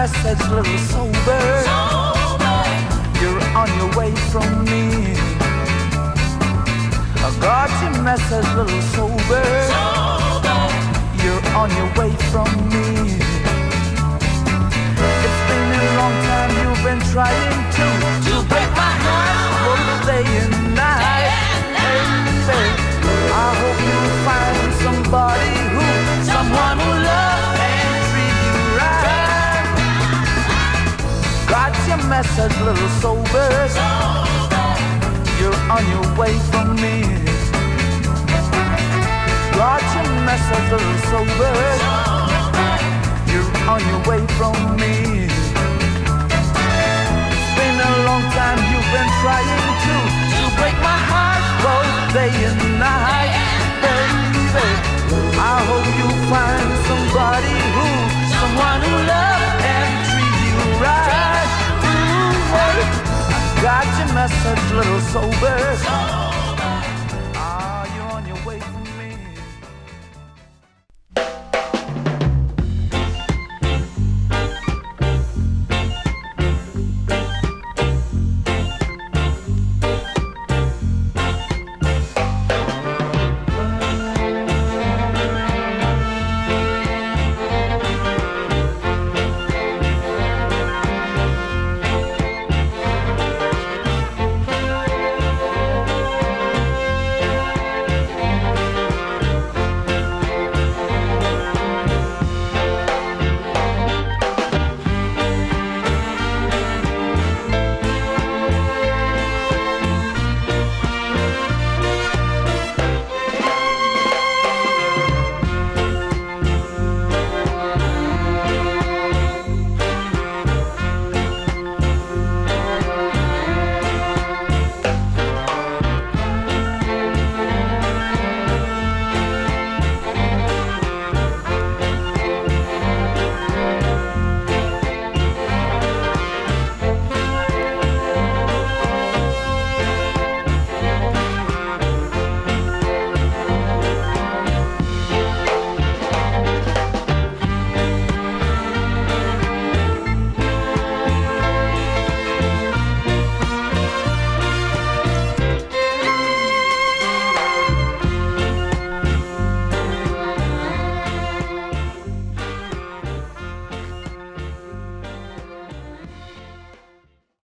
message, little sober. You're on your way from me. I got your message, little sober. You're on your way from me. It's been a long time you've been trying to break my heart both day and night. Baby, I hope you find someone who loves and treat you right. Got your message, little sober. You're on your way from me. Got your message, little sober. You're on your way from me. It's been a long time you've been trying to break my heart both day and night. Baby, I hope you find someone who loves and treats you right. Ooh, hey, I got your message, little sober.